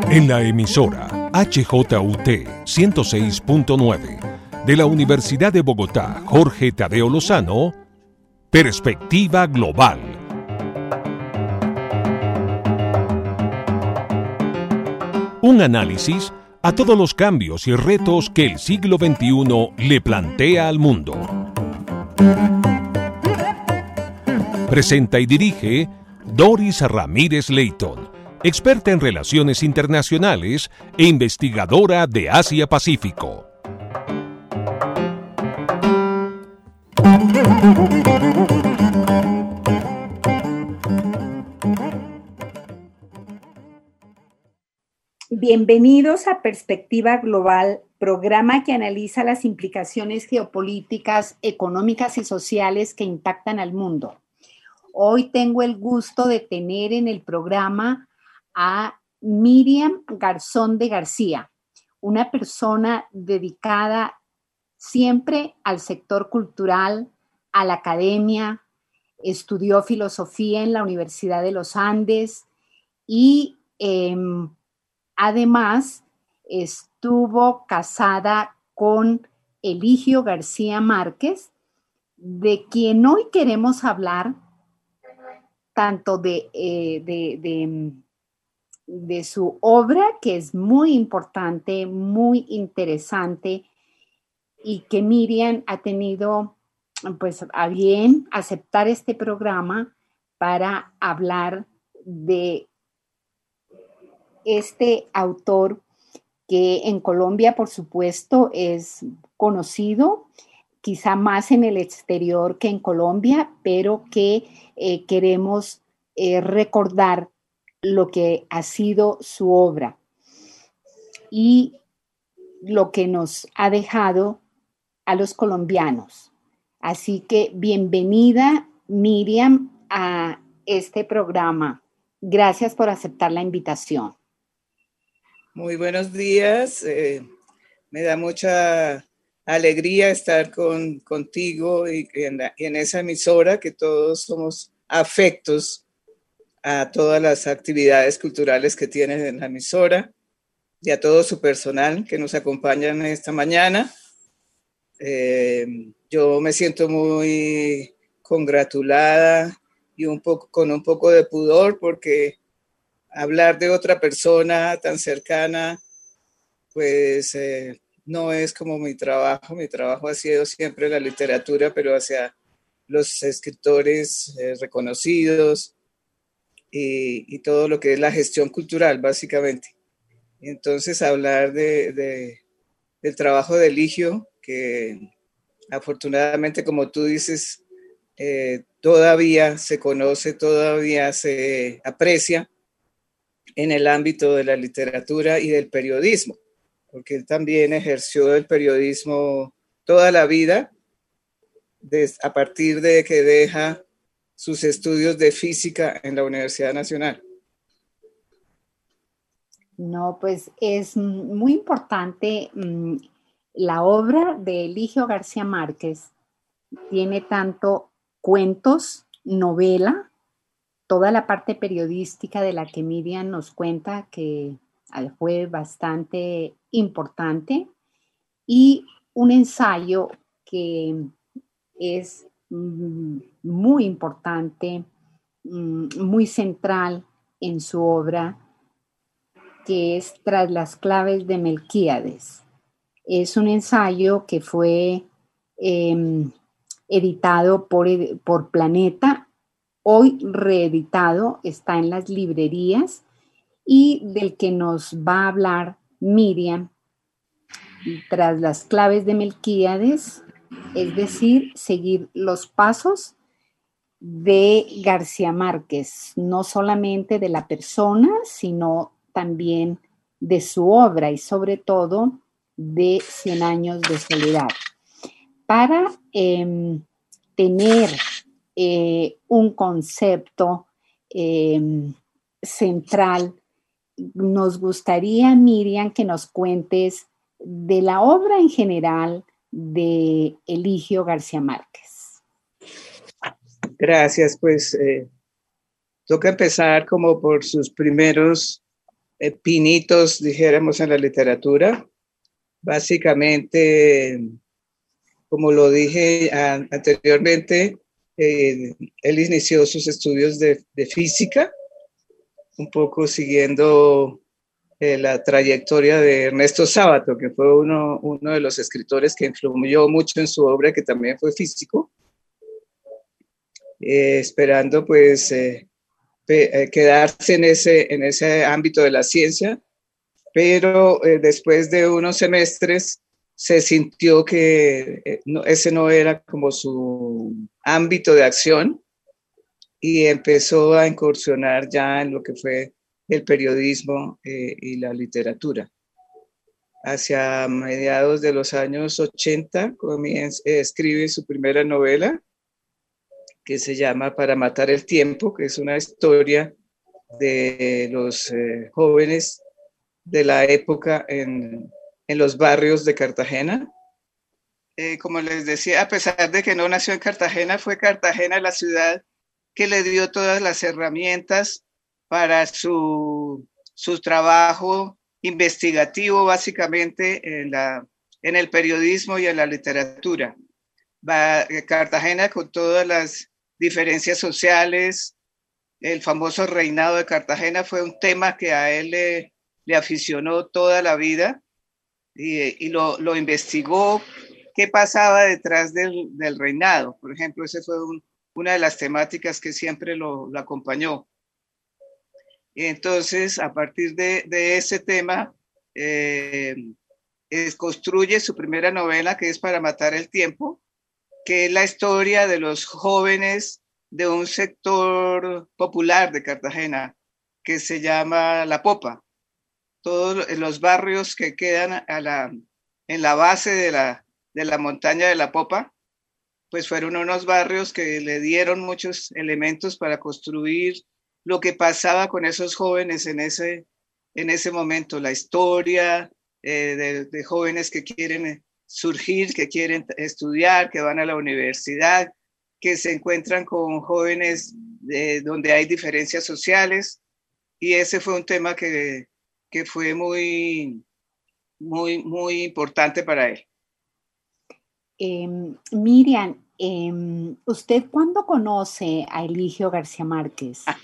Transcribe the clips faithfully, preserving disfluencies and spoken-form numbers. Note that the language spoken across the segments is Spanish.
En la emisora H J U T ciento seis punto nueve de la Universidad de Bogotá, Jorge Tadeo Lozano, Perspectiva Global. Un análisis a todos los cambios y retos que el siglo veintiuno le plantea al mundo. Presenta y dirige Doris Ramírez Leighton, experta en relaciones internacionales e investigadora de Asia-Pacífico. Bienvenidos a Perspectiva Global, programa que analiza las implicaciones geopolíticas, económicas y sociales que impactan al mundo. Hoy tengo el gusto de tener en el programa a Miriam Garzón de García, una persona dedicada siempre al sector cultural, a la academia, estudió filosofía en la Universidad de los Andes y eh, además estuvo casada con Eligio García Márquez, de quien hoy queremos hablar tanto de, eh, de, de, de su obra, que es muy importante, muy interesante, y que Miriam ha tenido pues a bien aceptar este programa para hablar de este autor que en Colombia, por supuesto, es conocido, quizá más en el exterior que en Colombia, pero que eh, queremos eh, recordar lo que ha sido su obra y lo que nos ha dejado a los colombianos. Así que bienvenida, Miriam, a este programa. Gracias por aceptar la invitación. Muy buenos días. Eh, me da mucha alegría estar con, contigo y en, la, en esa emisora, que todos somos afectos a todas las actividades culturales que tienen en la emisora y a todo su personal que nos acompañan esta mañana. Eh, yo me siento muy congratulada y un poco, con un poco de pudor, porque hablar de otra persona tan cercana, pues eh, no es como mi trabajo. Mi trabajo ha sido siempre la literatura, pero hacia los escritores eh, reconocidos y, y todo lo que es la gestión cultural, básicamente. Entonces, hablar de, de, del trabajo de Eligio, que afortunadamente, como tú dices, eh, todavía se conoce, todavía se aprecia en el ámbito de la literatura y del periodismo, porque él también ejerció el periodismo toda la vida, desde, a partir de que deja sus estudios de física en la Universidad Nacional. No, pues es muy importante. Mmm, la obra de Eligio García Márquez tiene tanto cuentos, novela, toda la parte periodística de la que Miriam nos cuenta, que fue bastante importante, y un ensayo que es muy importante, muy central en su obra, que es Tras las claves de Melquíades. Es un ensayo que fue eh, editado por, por Planeta, hoy reeditado, está en las librerías, y del que nos va a hablar Miriam, Tras las claves de Melquíades, es decir, seguir los pasos de García Márquez, no solamente de la persona, sino también de su obra y sobre todo de Cien años de soledad. Para eh, tener eh, un concepto eh, central, nos gustaría, Miriam, que nos cuentes de la obra en general de Eligio García Márquez. Gracias, pues eh, toca empezar como por sus primeros eh, pinitos, dijéramos, en la literatura. Básicamente, como lo dije a, anteriormente, eh, él inició sus estudios de, de física, un poco siguiendo eh, la trayectoria de Ernesto Sábato, que fue uno, uno de los escritores que influyó mucho en su obra, que también fue físico, eh, esperando pues eh, pe- eh, quedarse en ese, en ese ámbito de la ciencia, pero eh, después de unos semestres se sintió que eh, no, ese no era como su ámbito de acción y empezó a incursionar ya en lo que fue el periodismo eh, y la literatura. Hacia mediados de los años ochenta comienza, eh, escribe su primera novela, que se llama Para matar el tiempo, que es una historia de los eh, jóvenes de la época en, en los barrios de Cartagena. Eh, como les decía, a pesar de que no nació en Cartagena, fue Cartagena la ciudad que le dio todas las herramientas para su, su trabajo investigativo, básicamente en, la, en el periodismo y en la literatura. Va, Cartagena, con todas las diferencias sociales, el famoso reinado de Cartagena fue un tema que a él le, le aficionó toda la vida y, y lo, lo investigó, qué pasaba detrás del, del reinado. Por ejemplo, ese fue un, una de las temáticas que siempre lo, lo acompañó. Y entonces, a partir de, de ese tema, eh, es, construye su primera novela, que es Para matar el tiempo, que es la historia de los jóvenes de un sector popular de Cartagena, que se llama La Popa. Todos los barrios que quedan a la, en la base de la, de la montaña de La Popa, pues fueron unos barrios que le dieron muchos elementos para construir lo que pasaba con esos jóvenes en ese, en ese momento, la historia eh, de, de jóvenes que quieren surgir, que quieren estudiar, que van a la universidad, que se encuentran con jóvenes de, donde hay diferencias sociales, y ese fue un tema que, que fue muy, muy, muy importante para él. Eh, Miriam, eh, ¿usted cuándo conoce a Eligio García Márquez? Ah.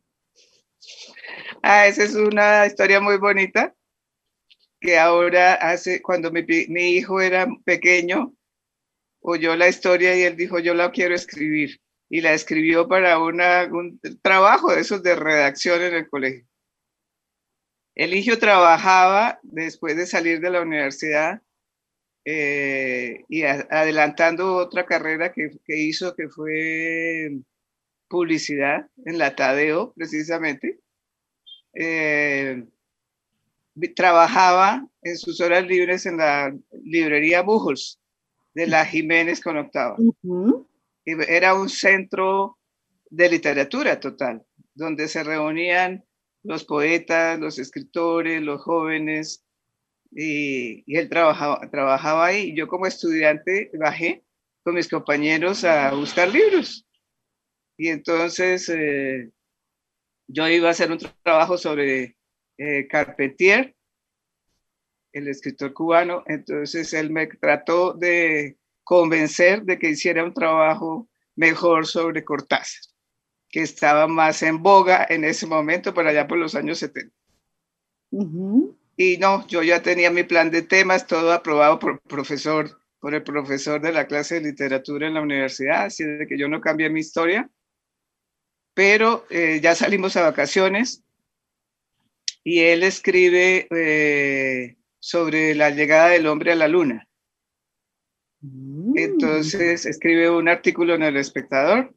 ah, esa es una historia muy bonita, que ahora hace, cuando mi, mi hijo era pequeño, oyó la historia y él dijo, yo la quiero escribir. Y la escribió para una, un trabajo de esos de redacción en el colegio. Eligio trabajaba después de salir de la universidad eh, y a, adelantando otra carrera que, que hizo, que fue publicidad en la Tadeo, precisamente. Eh, trabajaba en sus horas libres en la librería Buchholz de la Jiménez con Octava. Uh-huh. Era un centro de literatura total, donde se reunían los poetas, los escritores, los jóvenes, y, y él trabajaba, trabajaba ahí. Yo como estudiante bajé con mis compañeros a buscar libros. Y entonces eh, yo iba a hacer un trabajo sobre eh, Carpentier, el escritor cubano. Entonces él me trató de convencer de que hiciera un trabajo mejor sobre Cortázar, que estaba más en boga en ese momento, por allá por los años setenta. Uh-huh. Y no, yo ya tenía mi plan de temas, todo aprobado por profesor, por el profesor de la clase de literatura en la universidad, así de que yo no cambié mi historia. Pero eh, ya salimos a vacaciones y él escribe eh, sobre la llegada del hombre a la luna. Mm. Entonces escribe un artículo en El Espectador,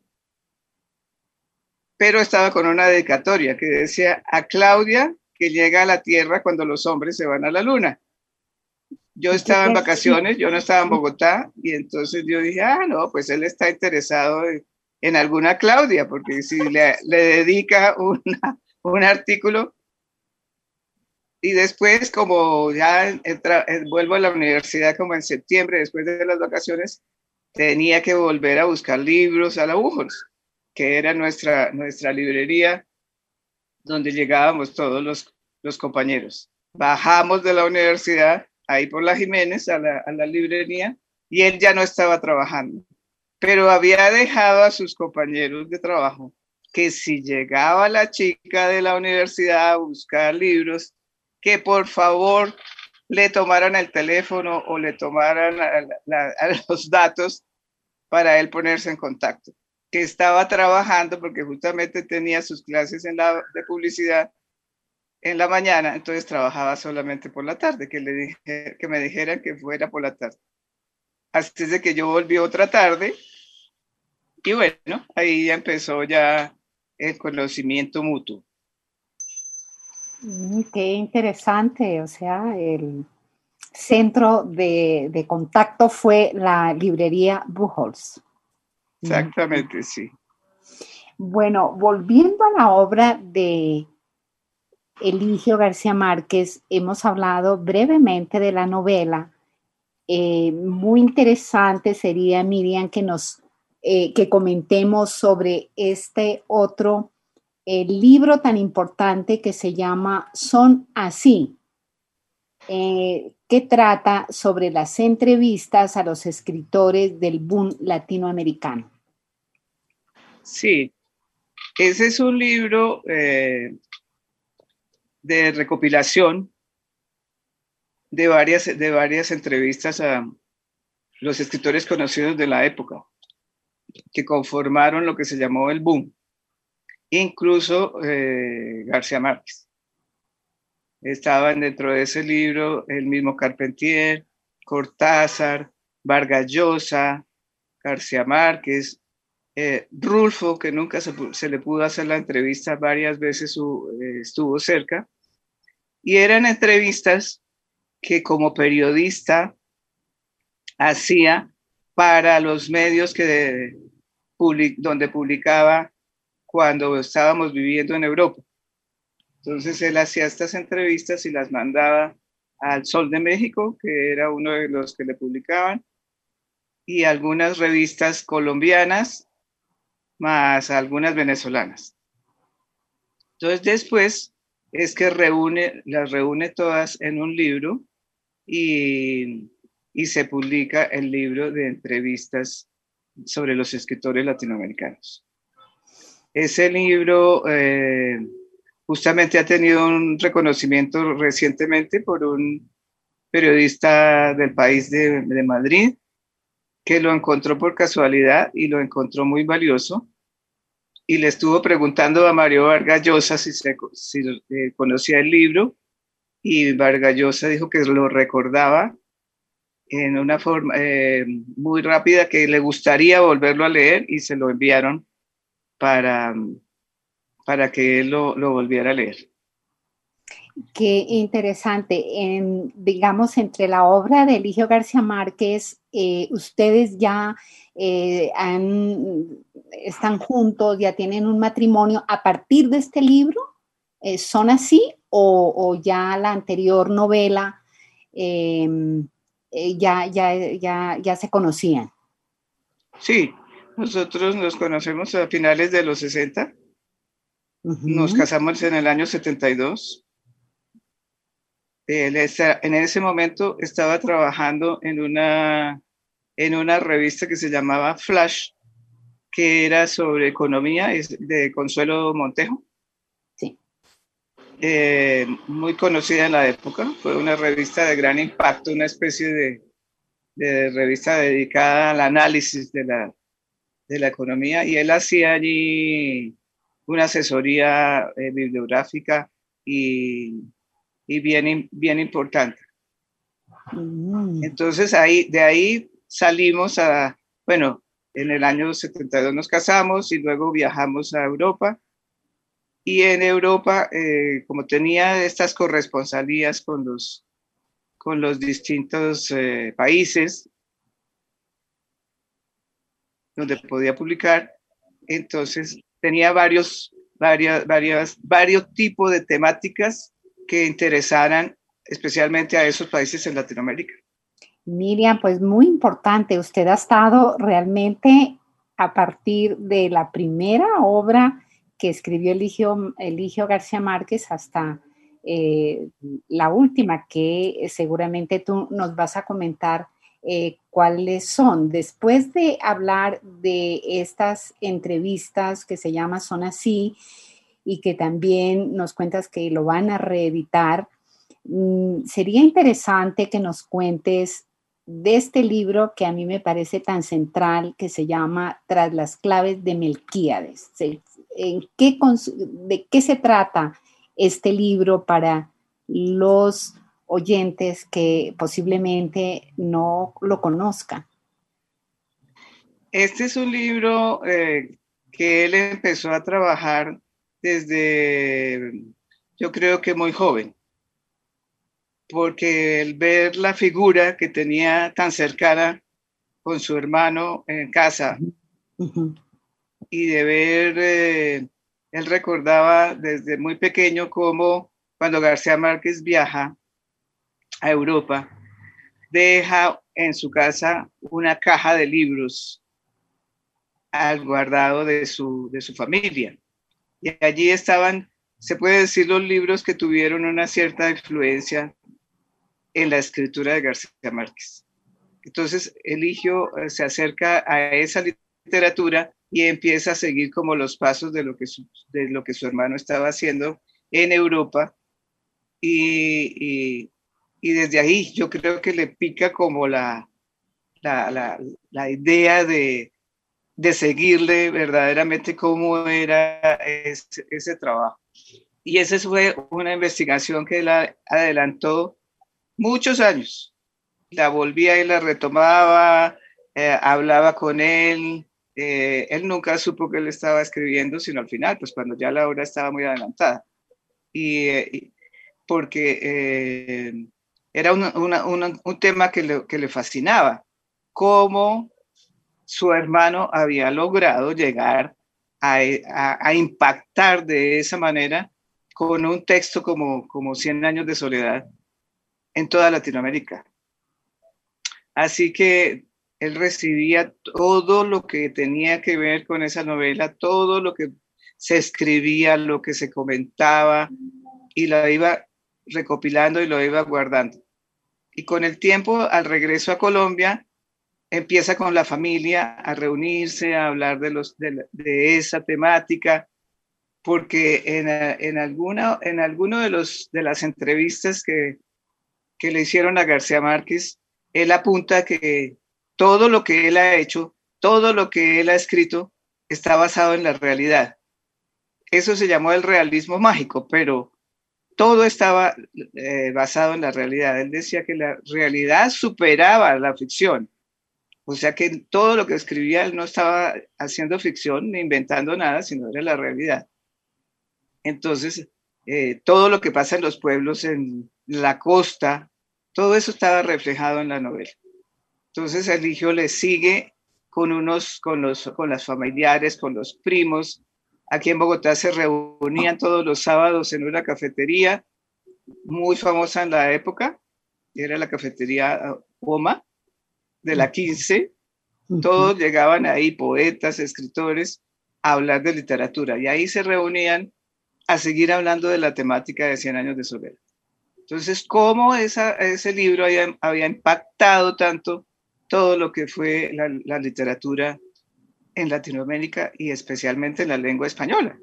pero estaba con una dedicatoria que decía a Claudia, que llega a la Tierra cuando los hombres se van a la luna. Yo estaba en vacaciones, yo no estaba en Bogotá, y entonces yo dije, ah, no, pues él está interesado en, en alguna Claudia, porque si le, le dedica una, un artículo. Y después, como ya entra, vuelvo a la universidad como en septiembre, después de las vacaciones, tenía que volver a buscar libros a la Buchholz, que era nuestra, nuestra librería, donde llegábamos todos los, los compañeros. Bajamos de la universidad, ahí por la Jiménez, a la, a la librería, y él ya no estaba trabajando, pero había dejado a sus compañeros de trabajo que si llegaba la chica de la universidad a buscar libros, que por favor le tomaran el teléfono o le tomaran a, la, a los datos para él ponerse en contacto, que estaba trabajando porque justamente tenía sus clases en la, de publicidad en la mañana, entonces trabajaba solamente por la tarde, que, le dije, que me dijeran que fuera por la tarde. Así es de que yo volví otra tarde y bueno, ahí ya empezó ya el conocimiento mutuo. Mm, qué interesante, o sea, el centro de, de contacto fue la librería Buchholz. Exactamente, sí. Bueno, volviendo a la obra de Eligio García Márquez, hemos hablado brevemente de la novela. Eh, muy interesante sería, Miriam, que nos eh, que comentemos sobre este otro eh, libro tan importante que se llama Son así, eh, que trata sobre las entrevistas a los escritores del boom latinoamericano. Sí, ese es un libro eh, de recopilación de varias, de varias entrevistas a los escritores conocidos de la época que conformaron lo que se llamó el boom, incluso eh, García Márquez. Estaban dentro de ese libro el mismo Carpentier, Cortázar, Vargas Llosa, García Márquez, eh, Rulfo, que nunca se, se le pudo hacer la entrevista, varias veces su, eh, estuvo cerca, y eran entrevistas que como periodista hacía para los medios que de, public, donde publicaba cuando estábamos viviendo en Europa. Entonces él hacía estas entrevistas y las mandaba al Sol de México, que era uno de los que le publicaban, y algunas revistas colombianas, más algunas venezolanas. Entonces después es que reúne, las reúne todas en un libro y, y se publica el libro de entrevistas sobre los escritores latinoamericanos. Ese libro eh, justamente ha tenido un reconocimiento recientemente por un periodista del país de, de Madrid, que lo encontró por casualidad y lo encontró muy valioso. Y le estuvo preguntando a Mario Vargas Llosa si, se, si eh, conocía el libro, y Vargas Llosa dijo que lo recordaba en una forma eh, muy rápida, que le gustaría volverlo a leer, y se lo enviaron para, para que él lo, lo volviera a leer. Qué interesante. En, digamos, entre la obra de Eligio García Márquez, eh, ustedes ya eh, han, están juntos, ya tienen un matrimonio a partir de este libro. Eh, ¿Son así o, o ya la anterior novela eh, eh, ya, ya, ya, ya se conocían? Sí, nosotros nos conocemos a finales de los sesenta. Uh-huh. Nos casamos en el año setenta y dos. Él está, en ese momento estaba trabajando en una, en una revista que se llamaba Flash, que era sobre economía, de Consuelo Montejo. Sí. Eh, muy conocida en la época. Fue una revista de gran impacto, una especie de, de revista dedicada al análisis de la, de la economía, y él hacía allí una asesoría eh, bibliográfica y y bien, bien importante. Mm. Entonces ahí, de ahí salimos a, bueno, en el año setenta y dos nos casamos y luego viajamos a Europa, y en Europa, eh, como tenía estas corresponsalías con los, con los distintos eh, países donde podía publicar, entonces tenía varios, varias, varias, varios tipos de temáticas que interesaran especialmente a esos países en Latinoamérica. Miriam, pues muy importante. Usted ha estado realmente a partir de la primera obra que escribió Eligio, Eligio García Márquez hasta eh, la última que seguramente tú nos vas a comentar eh, cuáles son. Después de hablar de estas entrevistas que se llama Son Así y que también nos cuentas que lo van a reeditar, mmm, sería interesante que nos cuentes de este libro que a mí me parece tan central, que se llama Tras las claves de Melquíades. ¿En qué, ¿De qué se trata este libro para los oyentes que posiblemente no lo conozcan? Este es un libro eh, que él empezó a trabajar desde, yo creo que muy joven, porque el ver la figura que tenía tan cercana con su hermano en casa, uh-huh. y de ver, eh, él recordaba desde muy pequeño cómo cuando García Márquez viaja a Europa, deja en su casa una caja de libros al guardado de su, de su familia. Y allí estaban, se puede decir, los libros que tuvieron una cierta influencia en la escritura de García Márquez. Entonces, Eligio se acerca a esa literatura y empieza a seguir como los pasos de lo que su, de lo que su hermano estaba haciendo en Europa. Y, y, y desde ahí yo creo que le pica como la, la, la, la idea de, de seguirle verdaderamente cómo era ese, ese trabajo. Y esa fue una investigación que él adelantó muchos años. La volvía y la retomaba, eh, hablaba con él. Eh, él nunca supo que él estaba escribiendo, sino al final, pues cuando ya la obra estaba muy adelantada. Y, eh, porque eh, era una, una, una, un tema que le, que le fascinaba, cómo su hermano había logrado llegar a, a, a impactar de esa manera con un texto como, como Cien años de soledad en toda Latinoamérica. Así que él recibía todo lo que tenía que ver con esa novela, todo lo que se escribía, lo que se comentaba, y lo iba recopilando y lo iba guardando. Y con el tiempo, al regreso a Colombia, empieza con la familia a reunirse, a hablar de, los, de, de esa temática, porque en, en, alguna, en alguno de, los, de las entrevistas que, que le hicieron a García Márquez, él apunta que todo lo que él ha hecho, todo lo que él ha escrito, está basado en la realidad. Eso se llamó el realismo mágico, pero todo estaba eh, basado en la realidad. Él decía que la realidad superaba la ficción. O sea que todo lo que escribía él no estaba haciendo ficción ni inventando nada, sino era la realidad. Entonces, eh, todo lo que pasa en los pueblos, en la costa, todo eso estaba reflejado en la novela. Entonces, Eligio le sigue con, unos, con, los, con las familiares, con los primos. Aquí en Bogotá se reunían todos los sábados en una cafetería muy famosa en la época, era la cafetería Oma de la quince. Todos llegaban ahí, poetas, escritores, a hablar de literatura, y ahí se reunían a seguir hablando de la temática de Cien años de soledad. Entonces, ¿cómo esa, ese libro había, había impactado tanto todo lo que fue la, la literatura en Latinoamérica y especialmente en la lengua española?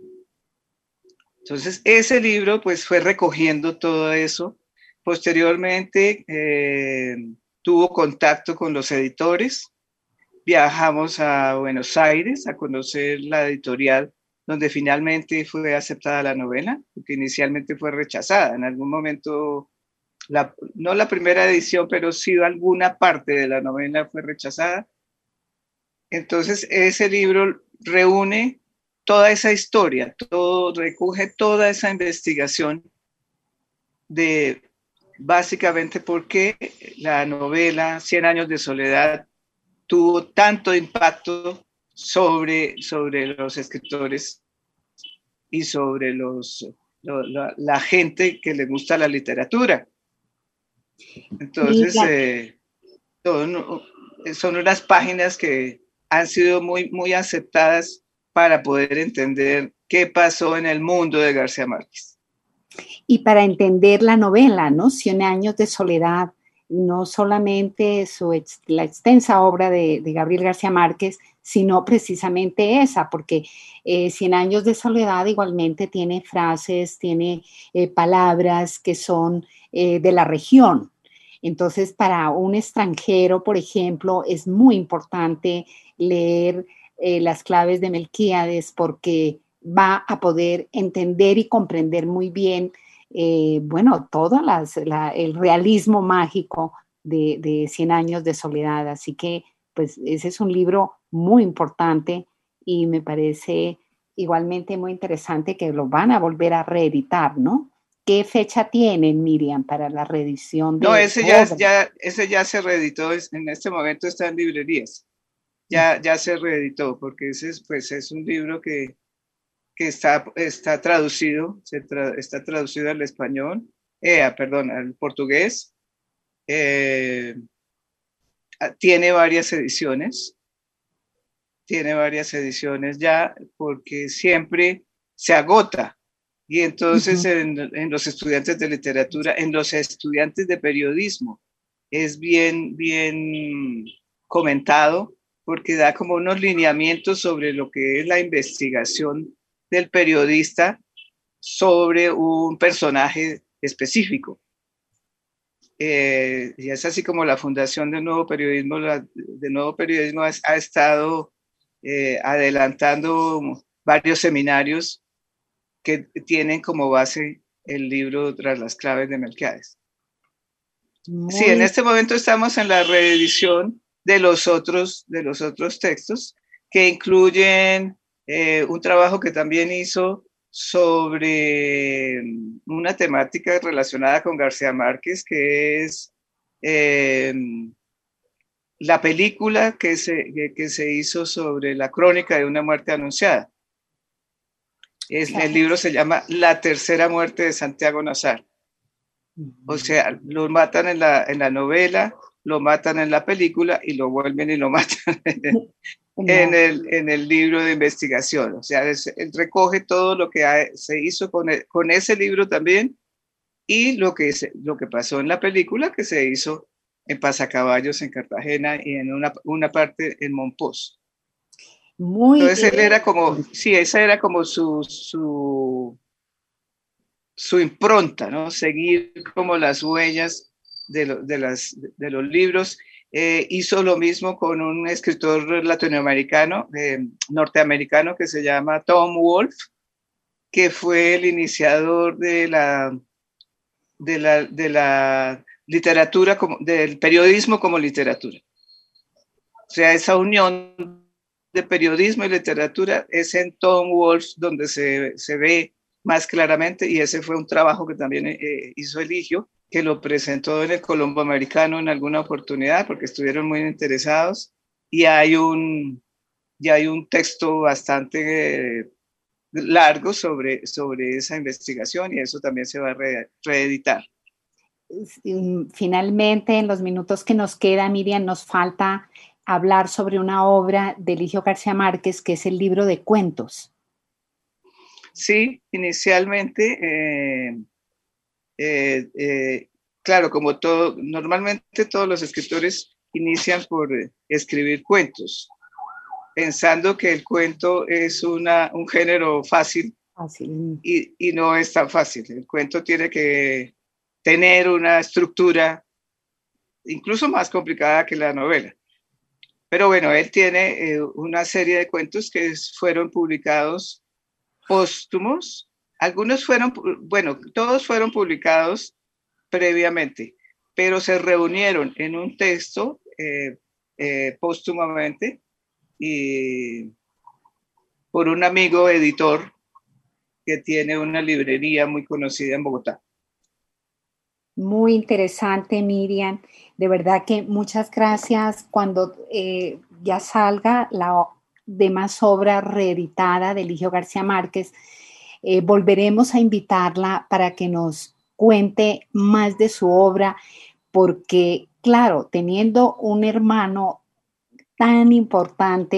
Entonces, ese libro pues fue recogiendo todo eso. Posteriormente eh, tuvo contacto con los editores. Viajamos a Buenos Aires a conocer la editorial donde finalmente fue aceptada la novela, porque inicialmente fue rechazada. En algún momento, la, no la primera edición, pero sí alguna parte de la novela fue rechazada. Entonces, ese libro reúne toda esa historia, todo, recoge toda esa investigación de básicamente por qué la novela Cien años de soledad tuvo tanto impacto sobre, sobre los escritores y sobre los, lo, la, la gente que le gusta la literatura. Entonces, sí, claro. eh, son, son unas páginas que han sido muy, muy aceptadas para poder entender qué pasó en el mundo de García Márquez. Y para entender la novela, ¿no? Cien años de soledad, no solamente su ex, la extensa obra de, de Gabriel García Márquez, sino precisamente esa, porque eh, Cien años de soledad igualmente tiene frases, tiene eh, palabras que son eh, de la región. Entonces, para un extranjero, por ejemplo, es muy importante leer eh, Las claves de Melquíades porque va a poder entender y comprender muy bien eh, bueno, todo las, la, el realismo mágico de, de Cien años de soledad. Así que, pues, ese es un libro muy importante y me parece igualmente muy interesante que lo van a volver a reeditar, ¿no? ¿Qué fecha tienen, Miriam, para la reedición No, de ese la ya, obra? ya, ese ya se reeditó, en este momento está en librerías. Ya, ya se reeditó, porque ese es, pues, es un libro que, que está, está traducido, se tra, está traducido al español, eh, perdón, al portugués. Eh, tiene varias ediciones, tiene varias ediciones ya, porque siempre se agota. Y entonces Uh-huh. en, en los estudiantes de literatura, en los estudiantes de periodismo, es bien, bien comentado porque da como unos lineamientos sobre lo que es la investigación del periodista sobre un personaje específico. Eh, y es así como la Fundación del Nuevo Periodismo, la, de Nuevo Periodismo ha, ha estado eh, adelantando varios seminarios que tienen como base el libro Tras las claves de Melquíades. Sí, en Muy este momento estamos en la reedición de los otros, de los otros textos que incluyen eh, un trabajo que también hizo sobre una temática relacionada con García Márquez, que es eh, la película que se, que, que se hizo sobre la crónica de una muerte anunciada. Es, el libro se llama La tercera muerte de Santiago Nazar. O sea, lo matan en la, en la novela, lo matan en la película y lo vuelven y lo matan en, en, el, en el libro de investigación. O sea, es, él recoge todo lo que ha, se hizo con, el, con ese libro también y lo que, se, lo que pasó en la película que se hizo en Pasacaballos, en Cartagena y en una, una parte en Monpós. Muy, Entonces él era como, sí, esa era como su, su, su impronta, ¿no? Seguir como las huellas de, lo, de, las, de los libros. Eh, hizo lo mismo con un escritor latinoamericano, eh, norteamericano, que se llama Tom Wolfe, que fue el iniciador de la, de la, de la literatura, como, del periodismo como literatura. O sea, esa unión de periodismo y literatura es en Tom Wolfe donde se, se ve más claramente, y ese fue un trabajo que también eh, hizo Eligio, que lo presentó en el Colombo Americano en alguna oportunidad porque estuvieron muy interesados, y hay un, y hay un texto bastante eh, largo sobre, sobre esa investigación, y eso también se va a re, reeditar. Finalmente, en los minutos que nos queda, Miriam, nos falta hablar sobre una obra de Eligio García Márquez, que es el libro de cuentos. Sí, inicialmente, eh, eh, eh, claro, como todo, normalmente todos los escritores inician por escribir cuentos, pensando que el cuento es una, un género fácil, fácil. Y, y no es tan fácil. El cuento tiene que tener una estructura incluso más complicada que la novela. Pero bueno, él tiene eh, una serie de cuentos que fueron publicados póstumos. Algunos fueron, bueno, todos fueron publicados previamente, pero se reunieron en un texto eh, eh, póstumamente y por un amigo editor que tiene una librería muy conocida en Bogotá. Muy interesante, Miriam. De verdad que muchas gracias. Cuando eh, ya salga la demás obra reeditada de Eligio García Márquez, eh, volveremos a invitarla para que nos cuente más de su obra, porque, claro, teniendo un hermano tan importante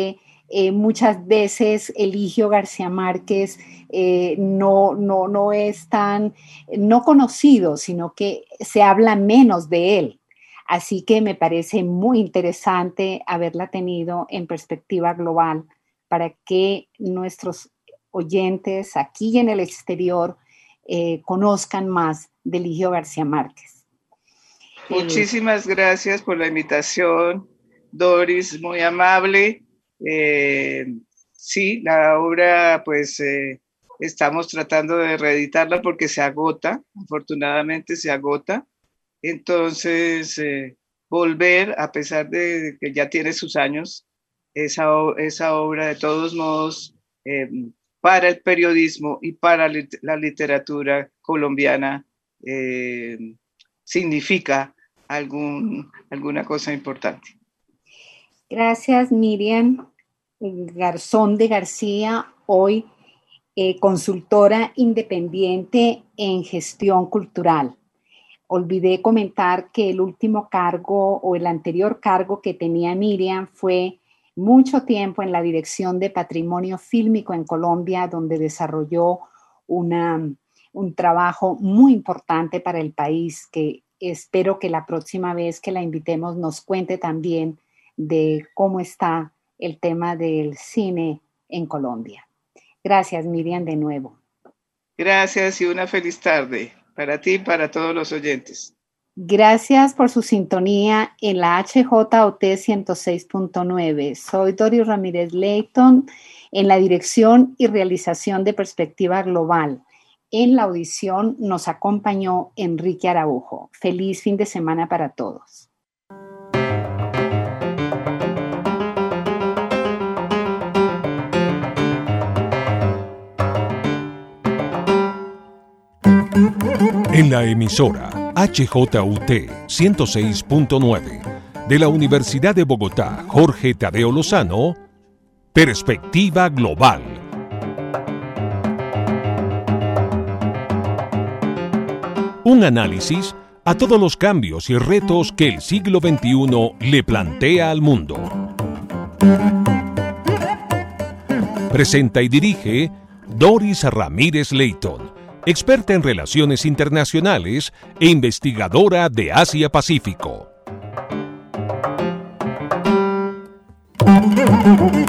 Eh, muchas veces Eligio García Márquez eh, no, no, no es tan no conocido, sino que se habla menos de él. Así que me parece muy interesante haberla tenido en Perspectiva Global para que nuestros oyentes aquí y en el exterior eh, conozcan más de Eligio García Márquez. Muchísimas eh, gracias por la invitación, Doris, muy amable. Eh, sí, la obra, pues eh, estamos tratando de reeditarla porque se agota, afortunadamente se agota. Entonces, eh, volver, a pesar de que ya tiene sus años, esa, esa obra de todos modos, eh, para el periodismo y para la literatura colombiana, eh, significa algún, alguna cosa importante. Gracias, Miriam Garzón de García, hoy eh, consultora independiente en gestión cultural. Olvidé comentar que el último cargo o el anterior cargo que tenía Miriam fue mucho tiempo en la Dirección de Patrimonio Fílmico en Colombia, donde desarrolló una, un trabajo muy importante para el país, que espero que la próxima vez que la invitemos nos cuente también de cómo está el tema del cine en Colombia. Gracias, Miriam, de nuevo. Gracias y una feliz tarde para ti y para todos los oyentes. Gracias por su sintonía en la H J O T ciento seis punto nueve. Soy Doris Ramírez Leyton en la dirección y realización de Perspectiva Global. En la audición nos acompañó Enrique Araujo. Feliz fin de semana para todos. En la emisora H J U T ciento seis punto nueve de la Universidad de Bogotá, Jorge Tadeo Lozano, Perspectiva Global. Un análisis a todos los cambios y retos que el siglo veintiuno le plantea al mundo. Presenta y dirige Doris Ramírez Leyton, experta en relaciones internacionales e investigadora de Asia-Pacífico.